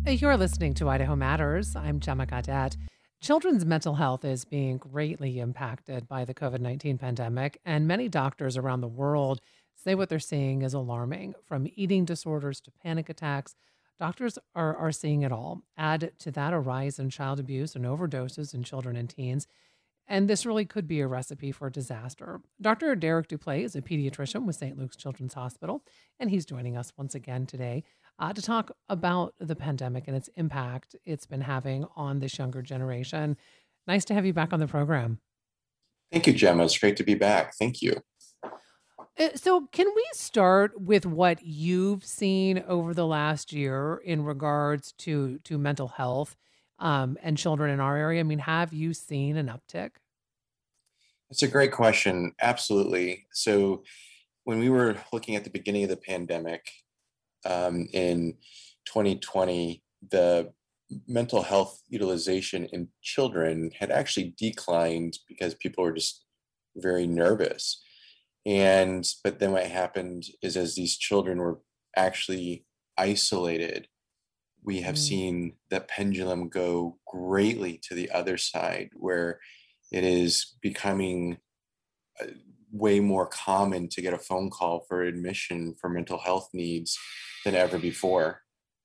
You're listening to Idaho Matters. I'm Gemma Gadet. Children's mental health is being greatly impacted by the COVID-19 pandemic, and many doctors around the world say what they're seeing is alarming. From eating disorders to panic attacks, doctors are seeing it all. Add to that a rise in child abuse and overdoses in children and teens. And this really could be a recipe for disaster. Dr. Derek Duplay is a pediatrician with St. Luke's Children's Hospital, and he's joining us once again today to talk about the pandemic and its impact it's been having on this younger generation. Nice to have you back on the program. Thank you, Gemma. It's great to be back. Thank you. So, can we start with what you've seen over the last year in regards to mental health and children in our area? I mean, have you seen an uptick? It's a great question. Absolutely. So, when we were looking at the beginning of the pandemic in 2020, the mental health utilization in children had actually declined because people were just very nervous. But then what happened is as these children were actually isolated, we have Mm. seen the pendulum go greatly to the other side, where it is becoming uh, way more common to get a phone call for admission for mental health needs than ever before.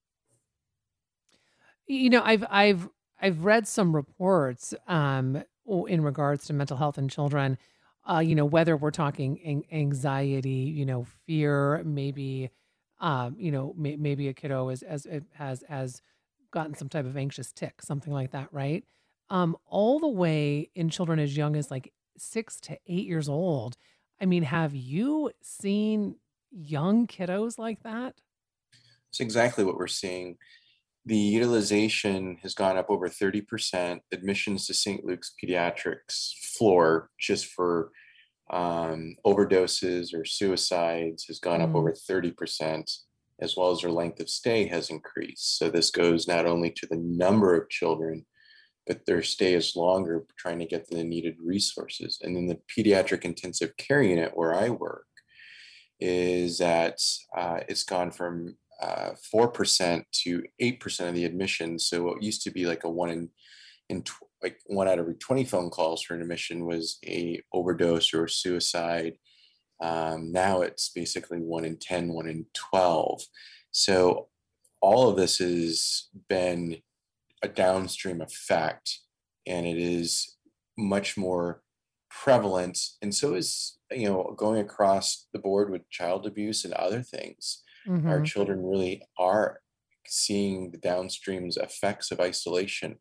I've read some reports in regards to mental health in children. Whether we're talking anxiety, fear, maybe maybe a kiddo has gotten some type of anxious tick, something like that, right? All the way in children as young as like 6 to 8 years old. I mean, have you seen young kiddos like that? It's exactly what we're seeing. The utilization has gone up over 30%. Admissions to St. Luke's Pediatrics floor just for overdoses or suicides has gone up over 30%, as well as their length of stay has increased. So this goes not only to the number of children, but their stay is longer trying to get the needed resources. And then the pediatric intensive care unit where I work is that it's gone from 4% to 8% of the admissions. So what used to be like a like one out of every 20 phone calls for an admission was a overdose or suicide. Now it's basically 1 in 10, 1 in 12. So all of this has been a downstream effect, and it is much more prevalent. And so is, going across the board with child abuse and other things. Our Mm-hmm. children really are seeing the downstreams effects of isolation.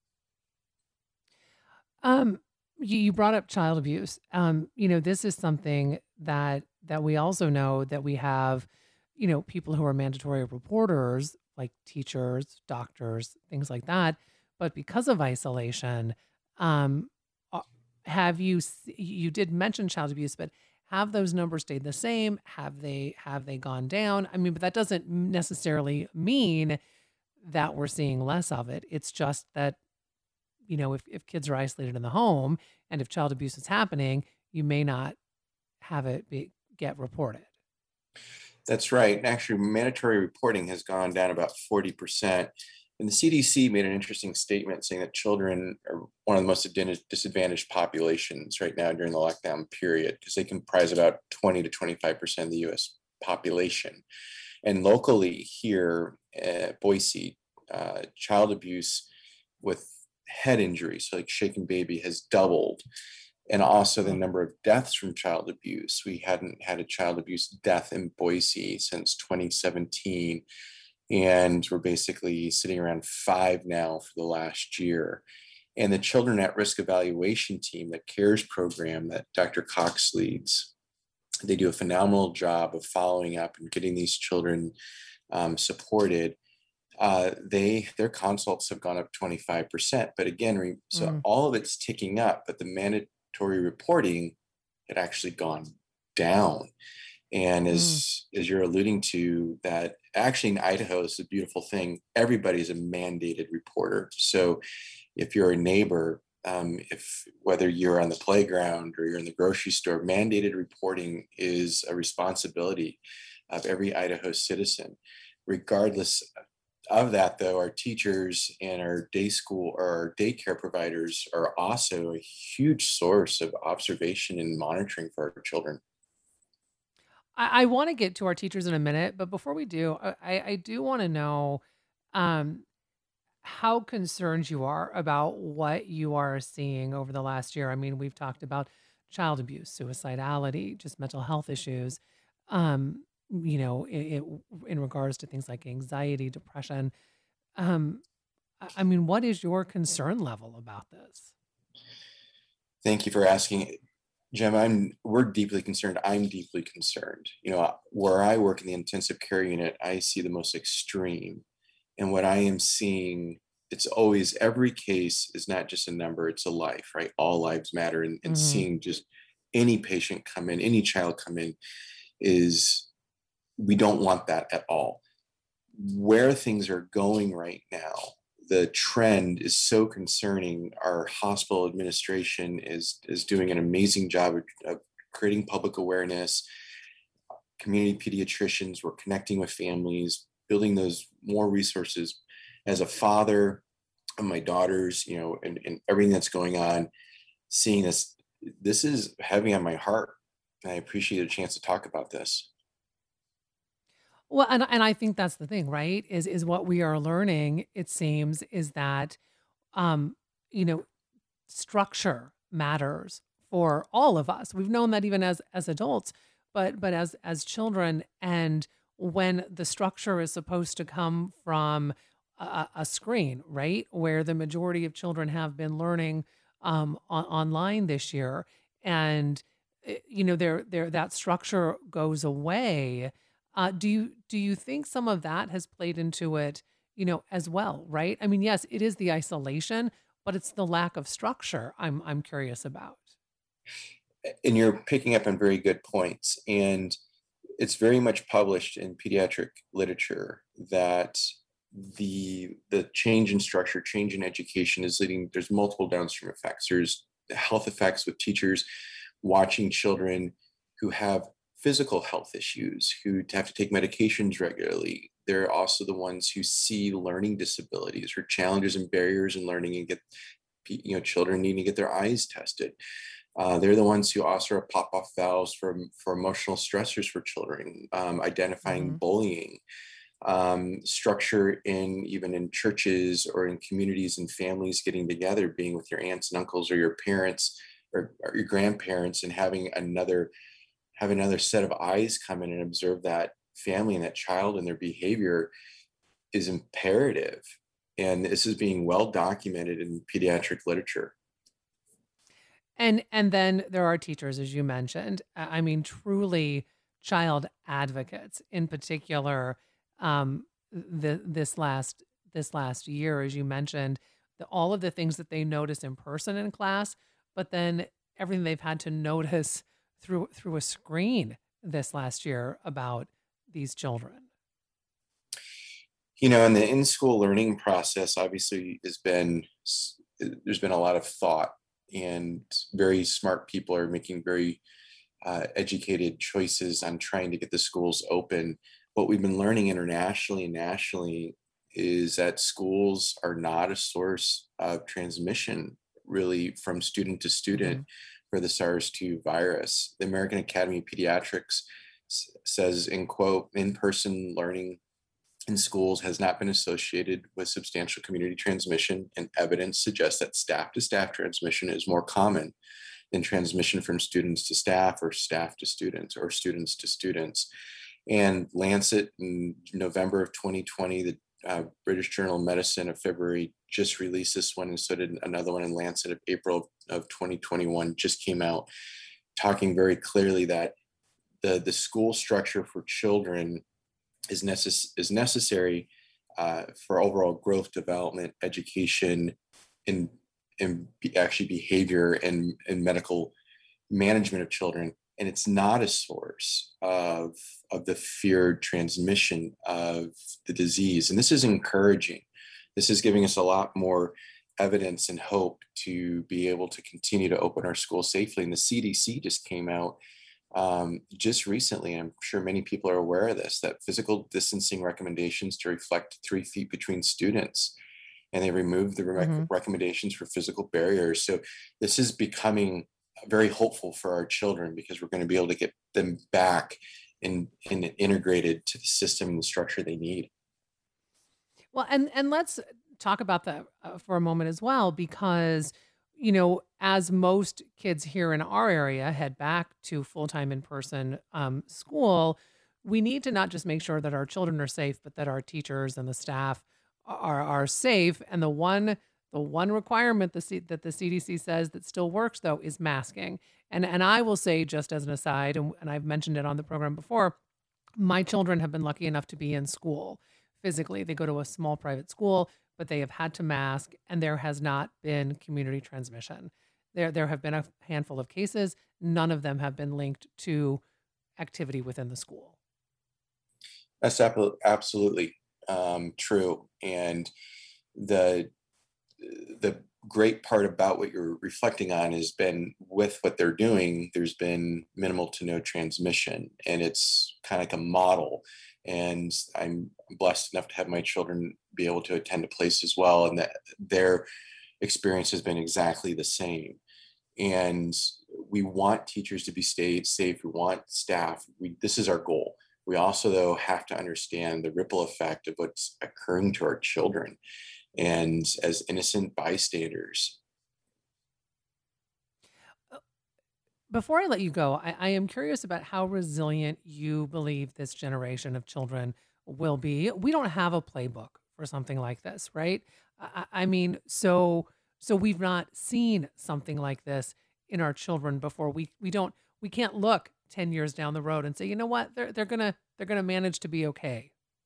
Um, you brought up child abuse. This is something that we also know that we have, people who are mandatory reporters, like teachers, doctors, things like that. But because of isolation, um, uh, you did mention child abuse, but have those numbers stayed the same? Have they gone down? I mean, but that doesn't necessarily mean that we're seeing less of it. It's just that if kids are isolated in the home and if child abuse is happening, you may not have get reported. That's right. And actually, mandatory reporting has gone down about 40%. And the CDC made an interesting statement saying that children are one of the most disadvantaged populations right now during the lockdown period because they comprise about 20 to 25% of the US population. And locally here, Boise, child abuse with head injuries, so like shaken baby, has doubled. And also the Oh. number of deaths from child abuse. We hadn't had a child abuse death in Boise since 2017. And we're basically sitting around 5 now for the last year. And the Children at Risk Evaluation Team, the CARES program that Dr. Cox leads, they do a phenomenal job of following up and getting these children supported. Their consults have gone up 25%. But again, so Mm, all of it's ticking up, but the mandatory reporting had actually gone down. And mm, as you're alluding to, that actually in Idaho is a beautiful thing. Everybody's a mandated reporter. So if you're a neighbor, if whether you're on the playground or you're in the grocery store, mandated reporting is a responsibility of every Idaho citizen, regardless of that, though, our teachers and our day school or our daycare providers are also a huge source of observation and monitoring for our children. I want to get to our teachers in a minute, but before we do, I do want to know um, how concerned you are about what you are seeing over the last year. I mean, we've talked about child abuse, suicidality, just mental health issues. Um, in regards to things like anxiety, depression. Um, I mean, what is your concern level about this? Thank you for asking. Jim, we're deeply concerned. I'm deeply concerned. Where I work in the intensive care unit, I see the most extreme. And what I am seeing, it's always every case is not just a number, it's a life, right? All lives matter. And Hmm. seeing just any patient come in, any child come in is, we don't want that at all. Where things are going right now, the trend is so concerning. Our hospital administration is doing an amazing job of creating public awareness. Community pediatricians, we're connecting with families, building those more resources. As a father of my daughters, and everything that's going on, seeing this is heavy on my heart. I appreciate a chance to talk about this. Well, and I think that's the thing, right? Is what we are learning, it seems, is that um, you know, structure matters for all of us. We've known that even as adults, but as children, and when the structure is supposed to come from a screen, right, where the majority of children have been learning online this year, and there that structure goes away. Do you think some of that has played into it? As well, right? I mean, yes, it is the isolation, but it's the lack of structure I'm curious about. And you're picking up on very good points. And it's very much published in pediatric literature that the change in structure, change in education is leading. There's multiple downstream effects. There's the health effects with teachers watching children who have physical health issues, who have to take medications regularly. They're also the ones who see learning disabilities or challenges and barriers in learning, and get children needing to get their eyes tested. They're the ones who also are pop-off valves for emotional stressors for children, identifying Hmm. bullying, structure even in churches or in communities and families getting together, being with your aunts and uncles or your parents or your grandparents, and have another set of eyes come in and observe that family and that child and their behavior is imperative. And this is being well documented in pediatric literature. And then there are teachers, as you mentioned. I mean, truly child advocates in particular. This last year, as you mentioned, all of the things that they notice in person in class, but then everything they've had to notice through a screen this last year about these children. And the in-school learning process obviously there's been a lot of thought, and very smart people are making very educated choices on trying to get the schools open. What we've been learning internationally and nationally is that schools are not a source of transmission, really, from student to student Hmm. for the SARS-2 virus. The American Academy of Pediatrics says, in quote, in-person learning in schools has not been associated with substantial community transmission, and evidence suggests that staff to staff transmission is more common than transmission from students to staff or staff to students or students to students. And Lancet in November of 2020, the British Journal of Medicine of February just released this one, and so did another one in Lancet of April of 2021, just came out talking very clearly that the school structure for children is necessary for overall growth, development, education, and actually behavior and medical management of children. And it's not a source of the feared transmission of the disease. And this is encouraging. This is giving us a lot more evidence and hope to be able to continue to open our schools safely. And the CDC just came out Just recently, I'm sure many people are aware of this, that physical distancing recommendations to reflect 3 feet between students, and they removed the Hmm. recommendations for physical barriers. So this is becoming very hopeful for our children because we're going to be able to get them back and integrated to the system and the structure they need. Well, and let's talk about that for a moment as well, because as most kids here in our area head back to full time in person school, we need to not just make sure that our children are safe, but that our teachers and the staff are safe. And the one requirement that the CDC says that still works though is masking. And I will say, just as an aside, and I've mentioned it on the program before, my children have been lucky enough to be in school physically. They go to a small private school, but they have had to mask, and there has not been community transmission. There have been a handful of cases. None of them have been linked to activity within the school. That's absolutely true. And the the great part about what you're reflecting on has been with what they're doing, there's been minimal to no transmission, and it's kind of like a model. And I'm blessed enough to have my children be able to attend a place as well, and that their experience has been exactly the same. And we want teachers to be stay safe. We want staff. This is our goal. We also, though, have to understand the ripple effect of what's occurring to our children and as innocent bystanders. Before I let you go, I am curious about how resilient you believe this generation of children will be. We don't have a playbook for something like this, right? I mean, so we've not seen something like this in our children before. We can't look 10 years down the road and say, you know what, they're gonna manage to be okay.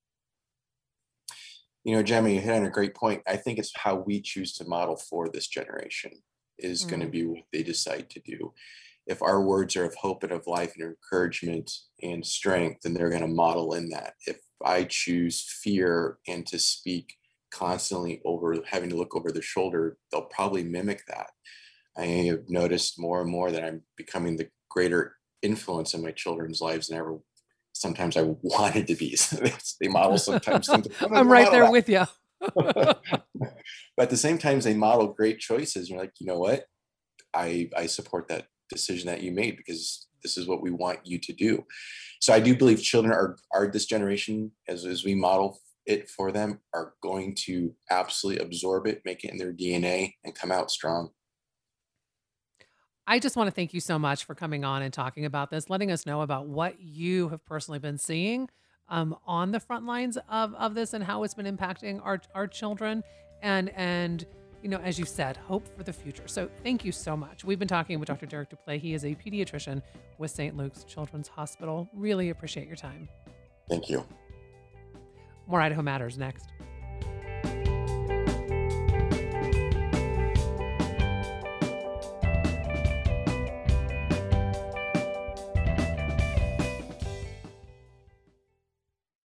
Gemma, you hit on a great point. I think it's how we choose to model for this generation is going to Mm. be what they decide to do. If our words are of hope and of life and encouragement and strength, then they're going to model in that. If I choose fear and to speak constantly over having to look over their shoulder, they'll probably mimic that. I have noticed more and more that I'm becoming the greater influence in my children's lives than ever. Sometimes I wanted to be. So they model sometimes things. Sometimes I'm they right model there with you. that. But at the same time, they model great choices. You're like, you know what? I support that decision that you made because this is what we want you to do. So I do believe children are this generation, as we model it for them, are going to absolutely absorb it, make it in their DNA, and come out strong. I just want to thank you so much for coming on and talking about this, letting us know about what you have personally been seeing on the front lines of this and how it's been impacting our children. And as you said, hope for the future. So thank you so much. We've been talking with Dr. Derek Duplay. He is a pediatrician with St. Luke's Children's Hospital. Really appreciate your time. Thank you. More Idaho Matters next.